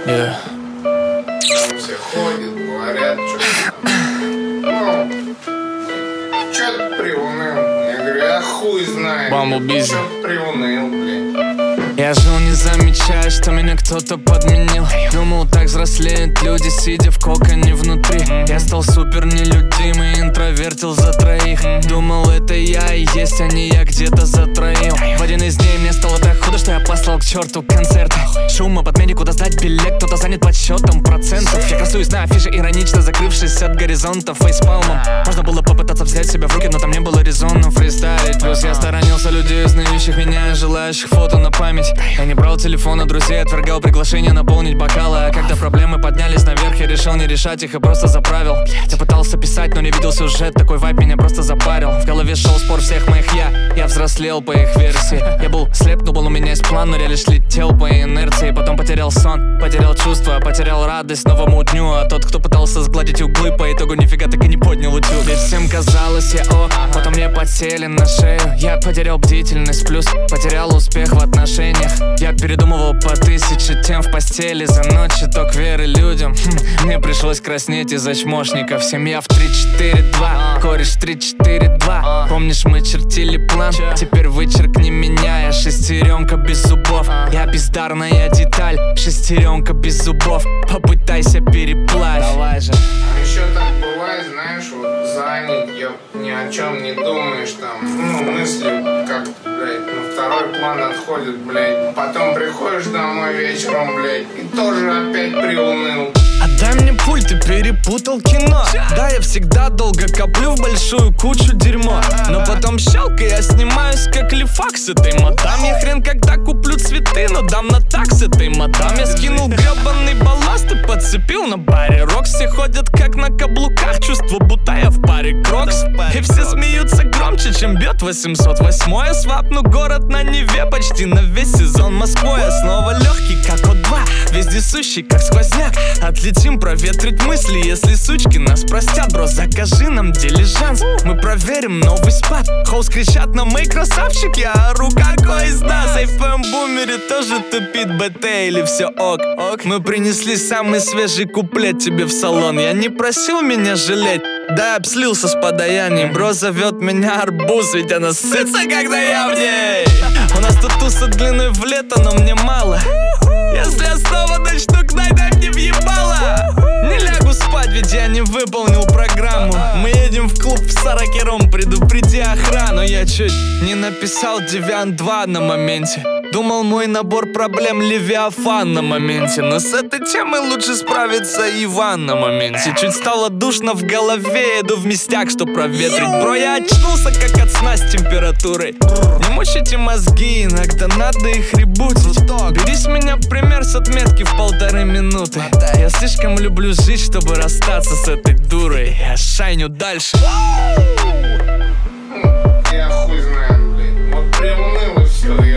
Все ходят, говорят, что-то приуныл. Я говорю, я хуй знаю. Что-то приуныл, блин. Я жил, не замечая, что меня кто-то подменил. Думал, так взрослеют люди, сидя в коконе внутри. Я стал супер нелюдимый, интровертил за троих. Думал, это я и есть, а не я где-то затроил. В один из дней мне стало так худо, что я послал к черту концерты. Шума, подмени, куда сдать билет, кто-то занят подсчетом процентов. Я красуюсь на афише, иронично закрывшись от горизонта фейспалмом. Можно было попытаться взять себя в руки, но там не было резона фристайлить. Плюс я сторонился людей, узнающих меня, желающих фото на память. Я не брал телефона друзей, отвергал приглашение наполнить бокалы. А когда проблемы поднялись наверх, я решил не решать их и просто заправил. Я пытался писать, но не видел сюжет, такой вайб меня просто запарил. В голове шел спор всех моих я взрослел по их версии. Я был слеп, но был у меня есть план, но я лишь летел по инерции. Потом потерял сон, потерял чувства, потерял радость новому дню. А тот, кто пытался сгладить углы, по итогу нифига так и не поднял утюг. Ведь всем казалось я потом мне подсели на шею. Я потерял бдительность, плюс потерял успех в отношениях. Я передумывал по 1000 тем в постели за ночь, итог веры людям. Мне пришлось краснеть из-за чмошников. Семья в 3-4-2, кореш 3-4-2. Помнишь, мы чертили план? Теперь вычеркни меня, я шестеренка без зубов. Я бездарная деталь, шестеренка без зубов. Попытайся переплавь. Давай же. А еще так бывает, знаешь, вот занят, ни о чем не думаешь, там, мысли как, блядь, на второй план отходят, блядь. Потом приходишь домой вечером, блядь, и тоже опять приуныл. Отдай мне пульт, ты перепутал кино. Да, я всегда долго коплю в большую кучу дерьмо, но потом щелкай, я снимаюсь как лифак с этой мадам. Я хрен когда куплю цветы, но дам на так с этой мадам. Я скинул гребаный балласт и подцепил на баре рокс. Все ходят как на каблуках, чувство будто я в паре крокс. И все смеются громче, чем бьет 808. Я свапну город на Неве почти на весь сезон Москвой. Я снова легкий, как О2, вездесущий, как сквозняк. Отлетим проветрить мысли, если сучки нас простят. Бро, закажи нам дилижанс, мы проверим новый спад. Хоус кричат на мои красавчик, я ору какой из нас. Эй, в твоем бумере тоже тупит БТ или все ок? Мы принесли самый свежий куплет тебе в салон. Я не просил меня жалеть, да, обслился с подаянием. Бро зовет меня арбуз, ведь она сытся, когда я в ней. У нас тут туса длиной в лето, но мне мало. Если я снова начну гнать, дай мне въебало. Не лягу спать, ведь я не выполнил программу. Мы едем в клуб в Саракером, предупреди охрану. Я чуть не написал Девиант 2 на моменте. Думал, мой набор проблем Левиафан на моменте. Но с этой темой лучше справиться Иван на моменте. Чуть стало душно в голове, иду в местяк, что проветрить. Бро, я очнулся как от сна с температурой. Не мучайте мозги, иногда надо их ребутить. Бери с меня пример с отметки в 1,5 минуты. Я слишком люблю жить, чтобы расстаться с этой дурой. Я шайню дальше. Я хуй знаю, блядь. Вот приуныл и все.